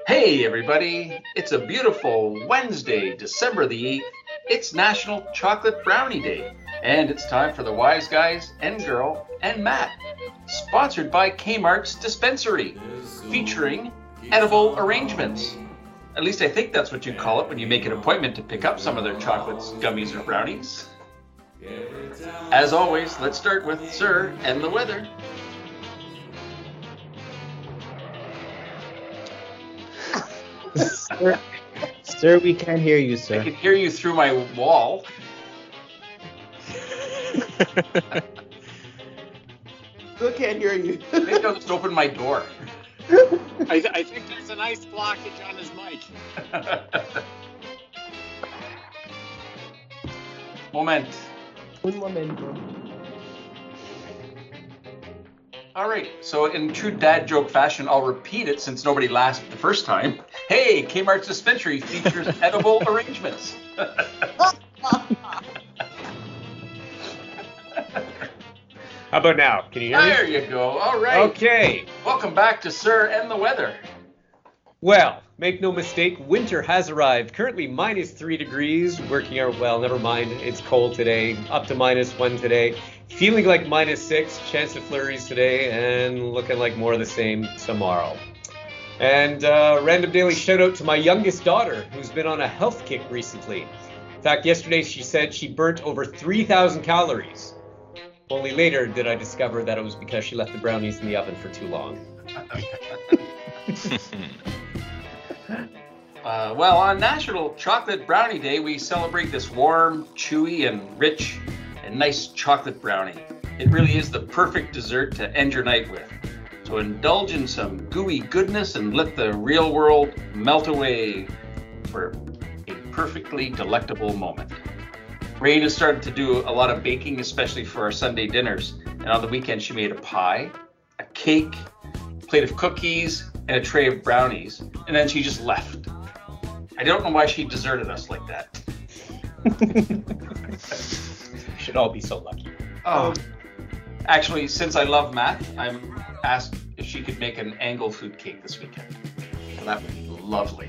Hey everybody, it's a beautiful Wednesday, December the 8th. It's National Chocolate Brownie Day, and it's time for the Wise Guys and Girl and Matt, sponsored by Kmart's Dispensary, featuring edible arrangements. At least I think that's what you call it when you make an appointment to pick up some of their chocolates, gummies, or brownies. As always, let's start with Sir and the weather. Sir, we can't hear you, I sir. can hear you through my wall. Still can't hear you. Maybe I'll just open my door. I think there's an ice blockage on his mic. Moment. Un momento. All right, so in true dad joke fashion, I'll repeat it since nobody laughed the first time. Hey, Kmart's Dispensary features edible arrangements. How about now? Can you hear me? There you go. All right. Okay. Welcome back to Sir and the Weather. Well, make no mistake, winter has arrived. Currently -3 degrees. Working out well. Never mind. It's cold today. Up to -1 today. Feeling like -6. Chance of flurries today, and looking like more of the same tomorrow. And random daily shout out to my youngest daughter, who's been on a health kick recently. In fact, yesterday she said she burnt over 3,000 calories. Only later did I discover that it was because she left the brownies in the oven for too long. Well, on National Chocolate Brownie Day, we celebrate this warm, chewy, and rich and nice chocolate brownie. It really is the perfect dessert to end your night with. So indulge in some gooey goodness and let the real world melt away for a perfectly delectable moment. Rain has started to do a lot of baking, especially for our Sunday dinners. And on the weekend, she made a pie, a cake, a plate of cookies, and a tray of brownies. And then she just left. I don't know why she deserted us like that. We should all be so lucky. Oh. Actually, since I love math, I'm asked if she could make an Anglo-food cake this weekend. So that would be lovely.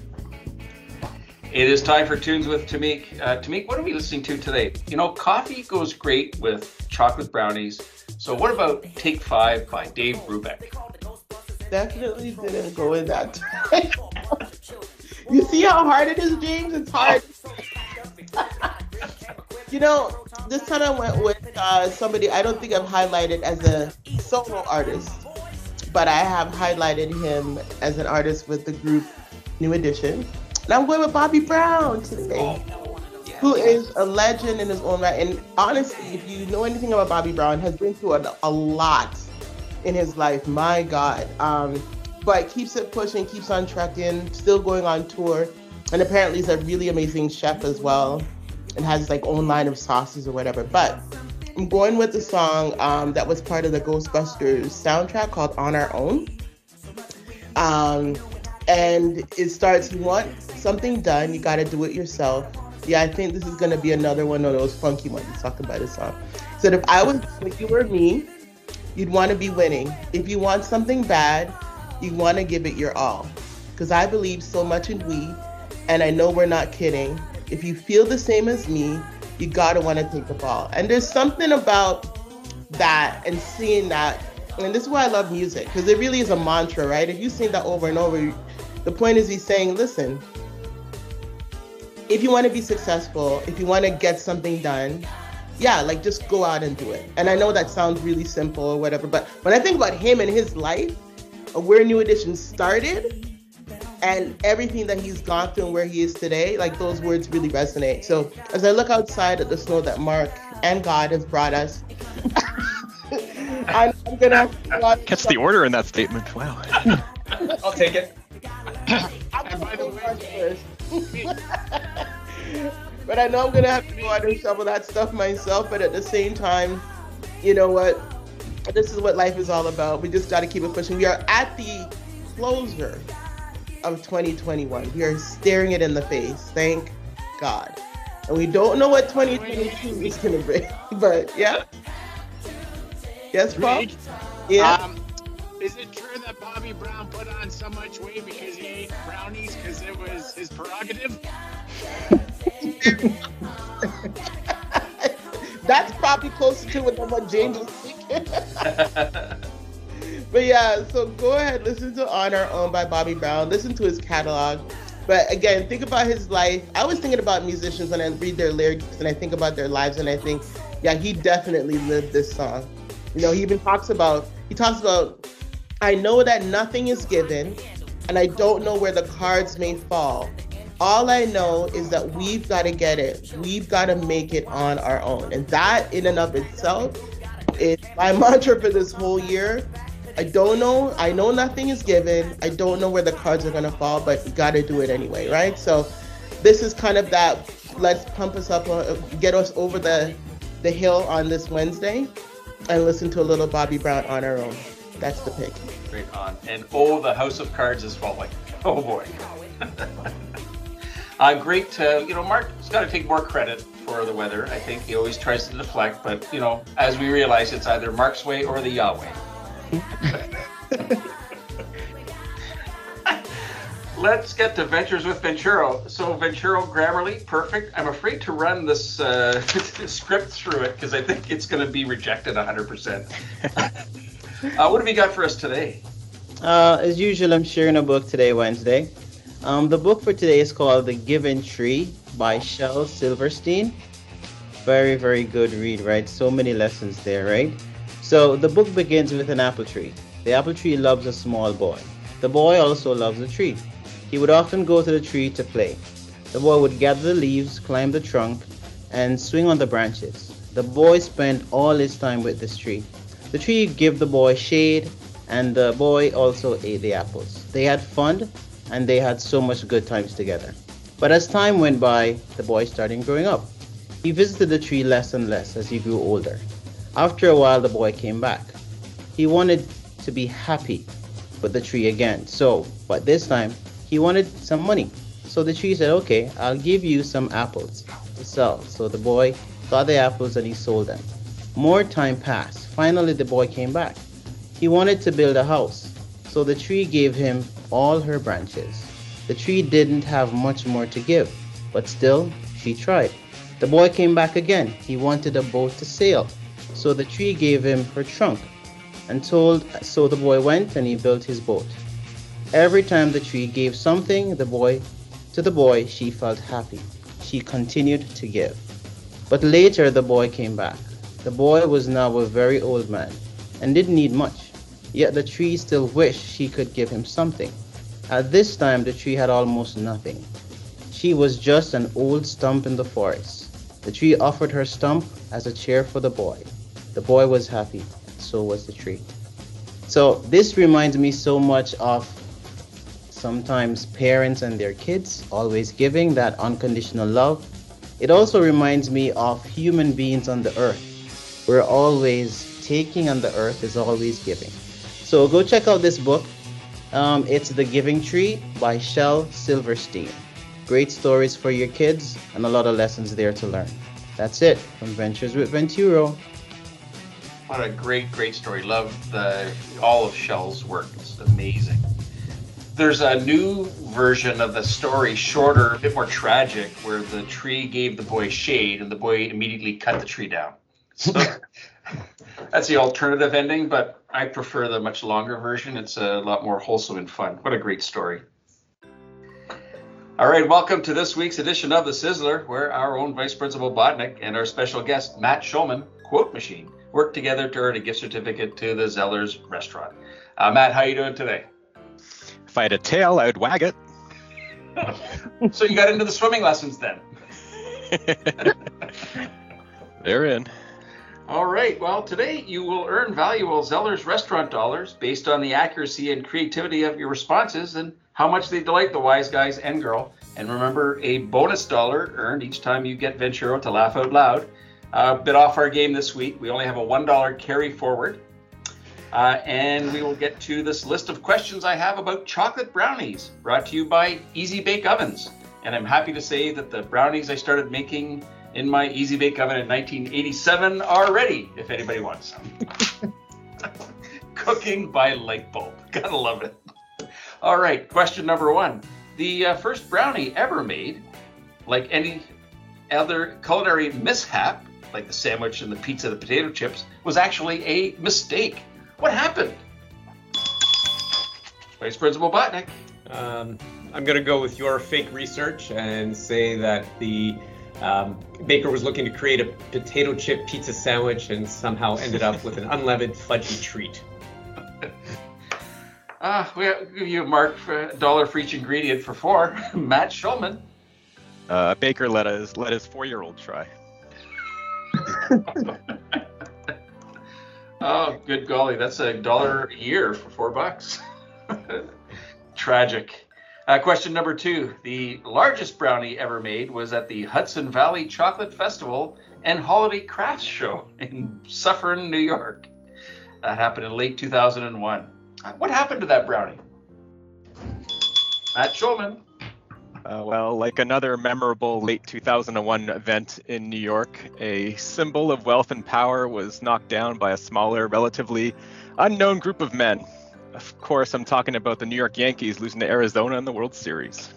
It is time for Tunes with Tamik. Tamik, what are we listening to today? You know, coffee goes great with chocolate brownies. So what about Take 5 by Dave Brubeck? Definitely didn't go in that time. You see how hard it is, James? It's hard. You know, this time I went with somebody I don't think I've highlighted as a solo artist, but I have highlighted him as an artist with the group New Edition. And I'm going with Bobby Brown today, who is a legend in his own right. And honestly, if you know anything about Bobby Brown, has been through a lot in his life. My God. But keeps it pushing, keeps on trucking, still going on tour. And apparently he's a really amazing chef as well and has his like own line of sauces or whatever. But I'm going with the song that was part of the Ghostbusters soundtrack called On Our Own. And it starts, you want something done, you got to do it yourself. Yeah, I think this is going to be another one of those funky ones talking about this song. So if you were me, you'd want to be winning. If you want something bad, you want to give it your all. Because I believe so much in we, and I know we're not kidding. If you feel the same as me, you got to want to take the ball. And there's something about that and seeing that. And this is why I love music, because it really is a mantra, right? If you sing that over and over, the point is he's saying, listen, if you want to be successful, if you want to get something done, yeah, like just go out and do it. And I know that sounds really simple or whatever, but when I think about him and his life, where New Edition started and everything that he's gone through and where he is today, like those words really resonate. So as I look outside at the snow that Mark and God has brought us, I'm going to have to catch the order in that statement. Wow. I'll take it. But I know I'm going to have to go out and shovel that stuff myself. But at the same time, you know what? This is what life is all about. We just got to keep it pushing. We are at the closure of 2021. We are staring it in the face. Thank God. And we don't know what 2022 is going to bring. But yeah. Yes, Paul? Yeah. Is it true that Bobby Brown put on so much weight because he ate brownies because it was his prerogative? That's probably closer to it than what James was thinking. But yeah, so go ahead, listen to On Our Own by Bobby Brown. Listen to his catalog. But again, think about his life. I was thinking about musicians when I read their lyrics and I think about their lives and I think, yeah, he definitely lived this song. You know, he even talks about, I know that nothing is given and I don't know where the cards may fall. All I know is that we've got to get it. We've got to make it on our own. And that in and of itself is my mantra for this whole year. I don't know. I know nothing is given. I don't know where the cards are going to fall, but you got to do it anyway, right? So this is kind of that, let's pump us up, get us over the hill on this Wednesday and listen to a little Bobby Brown On Our Own. That's the pick. Great on. And oh, the house of cards is falling. Oh boy. Great. Mark's got to take more credit for the weather. I think he always tries to deflect, but as we realize, it's either Mark's way or the Yahweh. Let's get to Ventures with Venturo. So Venturo, Grammarly, perfect. I'm afraid to run this script through it because I think it's going to be rejected 100%. What have you got for us today? As usual, I'm sharing a book today, Wednesday. The book for today is called The Giving Tree by Shel Silverstein. Very, very good read, right? So many lessons there, right? So the book begins with an apple tree. The apple tree loves a small boy. The boy also loves the tree. He would often go to the tree to play. The boy would gather the leaves, climb the trunk, and swing on the branches. The boy spent all his time with this tree. The tree gave the boy shade, and the boy also ate the apples. They had fun, and they had so much good times together. But as time went by, the boy started growing up. He visited the tree less and less as he grew older. After a while, the boy came back. He wanted to be happy with the tree again. But this time, he wanted some money. So the tree said, okay, I'll give you some apples to sell. So the boy got the apples and he sold them. More time passed. Finally, the boy came back. He wanted to build a house. So the tree gave him all her branches. The tree didn't have much more to give, but still, she tried. The boy came back again. He wanted a boat to sail. So the tree gave him her trunk so the boy went and he built his boat. Every time the tree gave something to the boy, she felt happy. She continued to give. But later the boy came back. The boy was now a very old man and didn't need much. Yet the tree still wished she could give him something. At this time the tree had almost nothing. She was just an old stump in the forest. The tree offered her stump as a chair for the boy. The boy was happy, and so was the tree. So this reminds me so much of sometimes parents and their kids always giving that unconditional love. It also reminds me of human beings on the earth. We're always taking and the earth is always giving. So go check out this book. It's The Giving Tree by Shel Silverstein. Great stories for your kids and a lot of lessons there to learn. That's it from Ventures with Venturo. What a great story. Love all of Shel's work. It's amazing. There's a new version of the story, shorter, a bit more tragic, where the tree gave the boy shade and the boy immediately cut the tree down. So that's the alternative ending, but I prefer the much longer version. It's a lot more wholesome and fun. What a great story. All right, welcome to this week's edition of The Sizzler, where our own Vice Principal Bodnick and our special guest, Matt Shulman, Quote Machine, work together to earn a gift certificate to the Zellers restaurant. Matt, how are you doing today? If I had a tail, I would wag it. So you got into the swimming lessons then? They're in. All right. Well, today you will earn valuable Zellers restaurant dollars based on the accuracy and creativity of your responses and how much they delight the wise guys and girl. And remember, a bonus dollar earned each time you get Venturo to laugh out loud. A bit off our game this week. We only have a $1 carry forward. And we will get to this list of questions I have about chocolate brownies, brought to you by Easy Bake Ovens. And I'm happy to say that the brownies I started making in my Easy Bake Oven in 1987 are ready, if anybody wants some. Cooking by light bulb. Gotta love it. All right, question number 1. The first brownie ever made, like any other culinary mishap, like the sandwich and the pizza, the potato chips, was actually a mistake. What happened? Vice Principal Botnick. I'm going to go with your fake research and say that the baker was looking to create a potato chip pizza sandwich and somehow ended up with an unleavened fudgy treat. We'll give you a mark for $1 for each ingredient for 4. Matt Schulman. Baker let his 4-year-old try. Oh, good golly. That's $1 a year for $4. Tragic. Question number 2. The largest brownie ever made was at the Hudson Valley Chocolate Festival and Holiday Crafts Show in Suffern, New York. That happened in late 2001. What happened to that brownie? Matt Schulman. Well, like another memorable late 2001 event in New York, a symbol of wealth and power was knocked down by a smaller, relatively unknown group of men. Of course, I'm talking about the New York Yankees losing to Arizona in the World Series.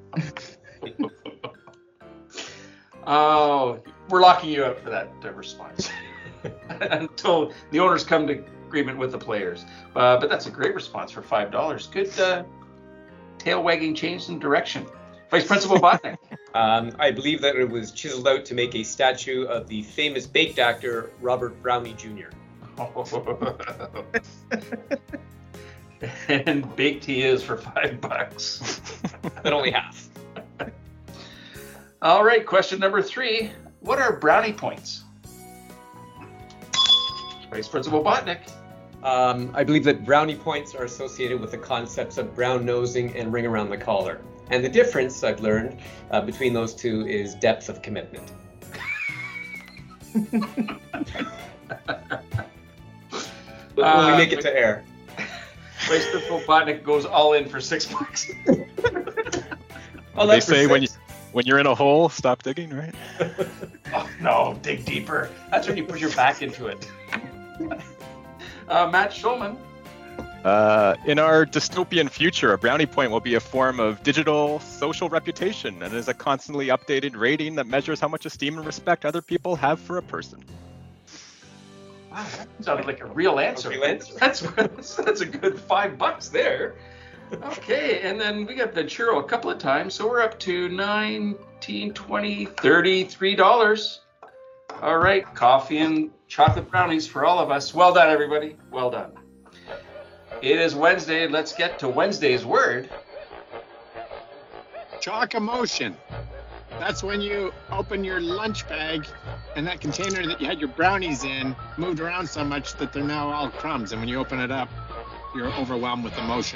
Oh, we're locking you out for that response until the owners come to agreement with the players. But that's a great response for $5. Good tail wagging change in direction. Vice Principal Botnick. I believe that it was chiseled out to make a statue of the famous baked actor Robert Brownie Jr. And baked he is for $5. But only half. All right, question number 3. What are brownie points? Vice Principal Botnick. I believe that brownie points are associated with the concepts of brown nosing and ring around the collar. And the difference, I've learned, between those two is depth of commitment. When we make it to air. Vice Principal Botnick goes all in for $6. Oh, They say when you're in a hole, stop digging, right? Oh, no, dig deeper. That's when you put your back into it. Matt Schulman. In our dystopian future, a brownie point will be a form of digital social reputation and is a constantly updated rating that measures how much esteem and respect other people have for a person. Wow, that sounded like a real answer. A real answer. That's a good $5 there. Okay, and then we got the churro a couple of times, so we're up to $19, $20, $33. All right, coffee and chocolate brownies for all of us. Well done, everybody. Well done. It is Wednesday. Let's get to Wednesday's word. Chalk emotion. That's when you open your lunch bag and that container that you had your brownies in moved around so much that they're now all crumbs. And when you open it up, you're overwhelmed with emotion.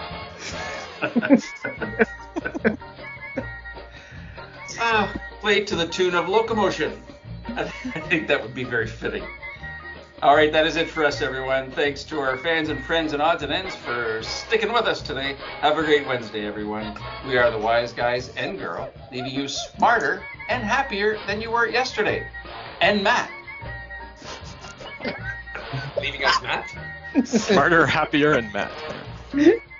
Played to the tune of Locomotion. I think that would be very fitting. All right, that is it for us, everyone. Thanks to our fans and friends and odds and ends for sticking with us today. Have a great Wednesday, everyone. We are the Wise Guys and Girl, leaving you smarter and happier than you were yesterday. And Matt. Leaving us Matt? Smarter, happier, and Matt.